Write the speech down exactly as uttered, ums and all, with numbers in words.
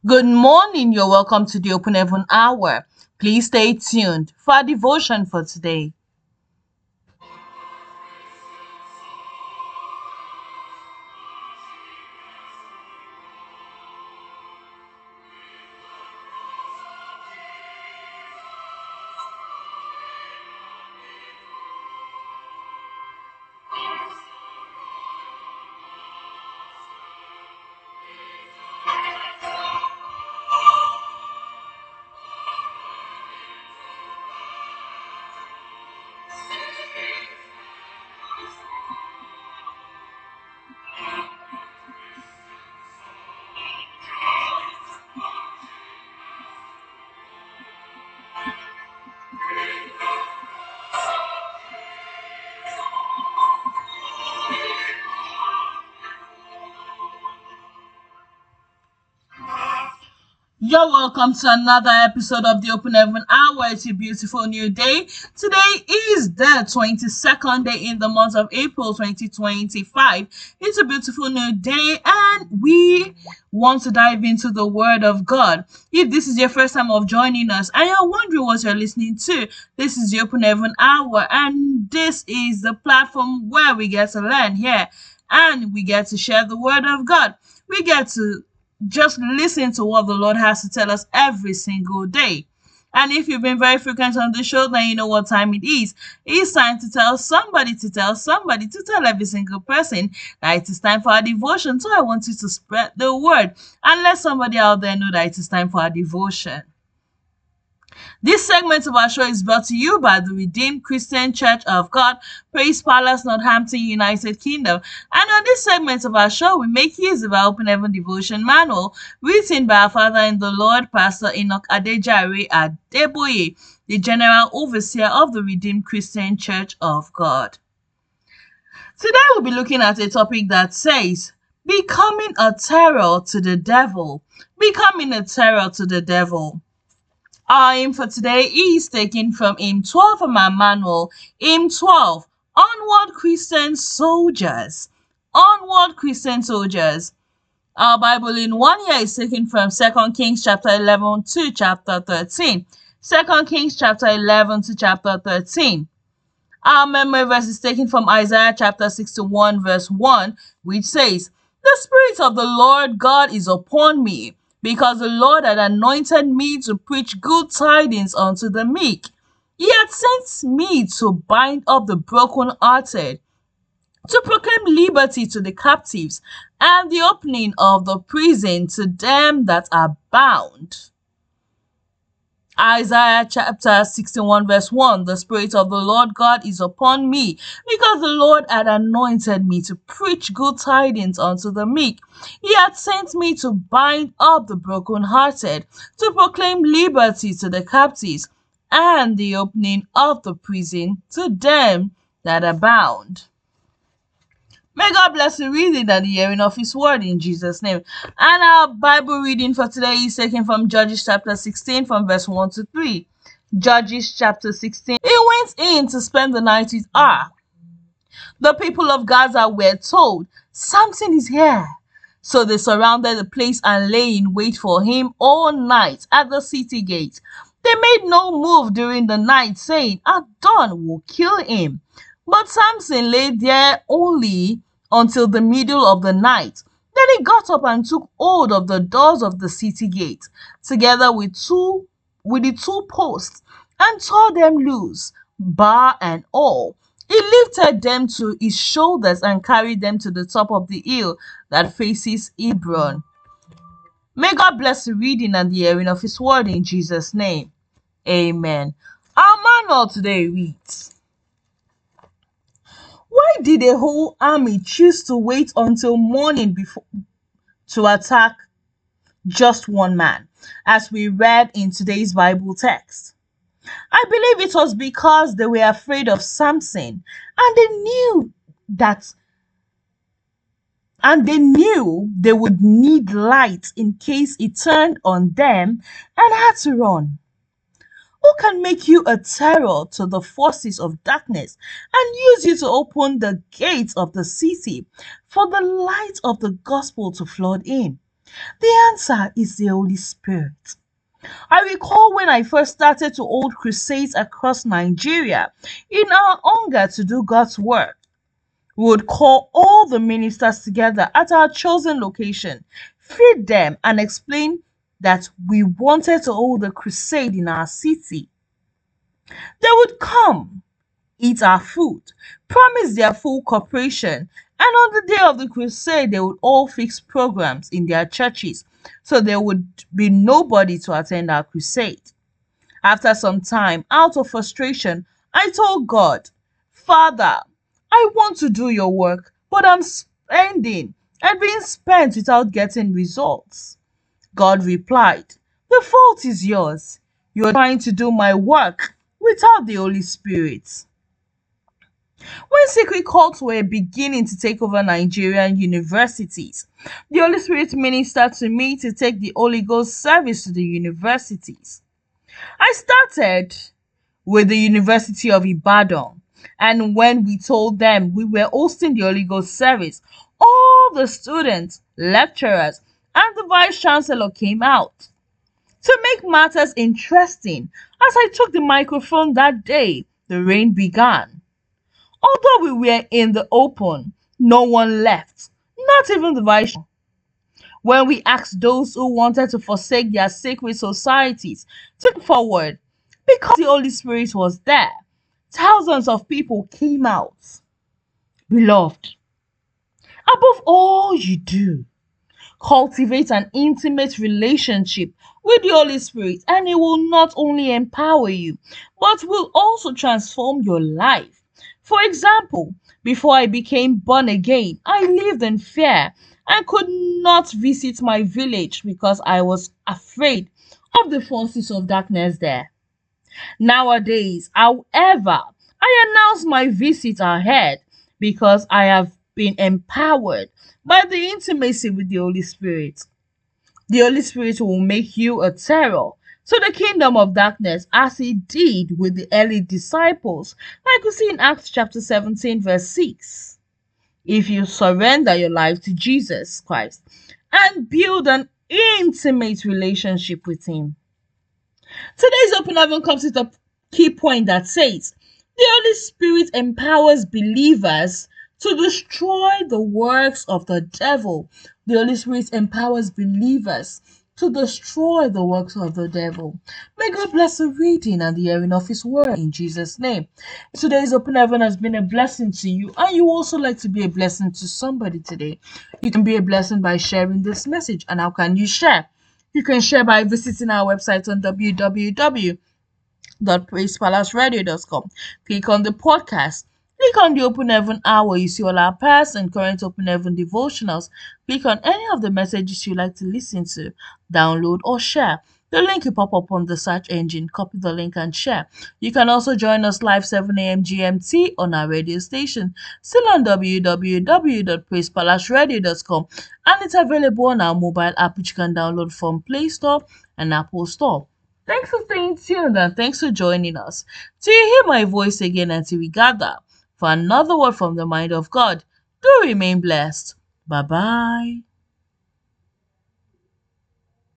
Good morning. You're welcome to the Open Heaven Hour. Please stay tuned for our devotion for today. You're welcome to another episode of the Open Heaven Hour. It's a beautiful new day. Today is the twenty-second day in the month of April twenty twenty-five. It's a beautiful new day, and we want to dive into the Word of God. If this is your first time of joining us and you're wondering what you're listening to, this is the Open Heaven Hour, and this is the platform where we get to learn here and we get to share the Word of God. We get to just listen to what the Lord has to tell us every single day. And if you've been very frequent on the show, then you know what time it is. It's time to tell somebody to tell somebody to tell every single person that it is time for our devotion. So I want you to spread the word and let somebody out there know that it is time for our devotion. This segment of our show is brought to you by the Redeemed Christian Church of God, Praise Palace, Northampton, United Kingdom. And on this segment of our show, we make use of our Open Heaven Devotion Manual, written by our Father in the Lord, Pastor Enoch Adejare Adeboye, the General Overseer of the Redeemed Christian Church of God. Today we'll be looking at a topic that says, Becoming a Terror to the Devil. Becoming a Terror to the Devil. Our aim for today is taken from hymn twelve from our manual. Hymn twelve, Onward Christian Soldiers. Onward Christian Soldiers. Our Bible in one year is taken from Second Kings chapter eleven to chapter thirteen. Second Kings chapter eleven to chapter thirteen. Our memory verse is taken from Isaiah chapter sixty-one verse one, which says, The Spirit of the Lord God is upon me, because the Lord had anointed me to preach good tidings unto the meek. He had sent me to bind up the brokenhearted, to proclaim liberty to the captives, and the opening of the prison to them that are bound. Isaiah chapter sixty-one verse one, The Spirit of the Lord God is upon me, because the Lord had anointed me to preach good tidings unto the meek. He had sent me to bind up the brokenhearted, to proclaim liberty to the captives, and the opening of the prison to them that are bound. May God bless the reading and the hearing of His word in Jesus' name. And our Bible reading for today is taken from Judges chapter sixteen from verse one to three. Judges chapter sixteen. He went in to spend the night with Ah. The people of Gaza were told, Samson is here. So they surrounded the place and lay in wait for him all night at the city gate. They made no move during the night, saying, At dawn we'll kill him. But Samson lay there only until the middle of the night. Then he got up and took hold of the doors of the city gate, together with two with the two posts, and tore them loose, bar and all. He lifted them to his shoulders and carried them to the top of the hill that faces Hebron. May God bless the reading and the hearing of His word in Jesus' name. Amen. Our manual today reads, Why did a whole army choose to wait until morning before to attack just one man, as we read in today's Bible text? I believe it was because they were afraid of Samson, and they knew that and they knew they would need light in case it turned on them and had to run. Who can make you a terror to the forces of darkness and use you to open the gates of the city for the light of the gospel to flood in? The answer is the Holy Spirit. I recall when I first started to hold crusades across Nigeria in our hunger to do God's work. We would call all the ministers together at our chosen location, feed them, and explain that we wanted to hold a crusade in our city. They would come, eat our food, promise their full cooperation, and on the day of the crusade, they would all fix programs in their churches so there would be nobody to attend our crusade. After some time, out of frustration, I told God, Father, I want to do your work, but I'm spending and being spent without getting results. God replied, the fault is yours. You are trying to do my work without the Holy Spirit. When secret cults were beginning to take over Nigerian universities, the Holy Spirit ministered to me to take the Holy Ghost service to the universities. I started with the University of Ibadan, and when we told them we were hosting the Holy Ghost service, all the students, lecturers, and the Vice Chancellor came out. To make matters interesting, as I took the microphone that day, the rain began. Although we were in the open, no one left, not even the Vice Chancellor. When we asked those who wanted to forsake their sacred societies to come forward, because the Holy Spirit was there, thousands of people came out. Beloved, above all you do, cultivate an intimate relationship with the Holy Spirit, and it will not only empower you, but will also transform your life. For example, before I became born again, I lived in fear and could not visit my village because I was afraid of the forces of darkness there. Nowadays, however, I announce my visit ahead because I have been empowered by the intimacy with the Holy Spirit. The Holy Spirit will make you a terror to the kingdom of darkness as he did with the early disciples, like we see in Acts chapter seventeen, verse six. If you surrender your life to Jesus Christ and build an intimate relationship with him. Today's Open Heaven comes with a key point that says, the Holy Spirit empowers believers to destroy the works of the devil. The Holy Spirit empowers believers to destroy the works of the devil. May God bless the reading and the hearing of his word in Jesus' name. Today's Open Heaven has been a blessing to you, and you also like to be a blessing to somebody today. You can be a blessing by sharing this message. And how can you share? You can share by visiting our website on w w w dot praise palace radio dot com. Click on the podcast. Click on the Open Heaven Hour. You see all our past and current Open Heaven devotionals. Click on any of the messages you like to listen to, download or share. The link will pop up on the search engine. Copy the link and share. You can also join us live seven a m G M T on our radio station, still on w w w dot praise palace radio dot com, and it's available on our mobile app, which you can download from Play Store and Apple Store. Thanks for staying tuned and thanks for joining us. Till you hear my voice again until we gather for another word from the mind of God, do remain blessed. Bye-bye.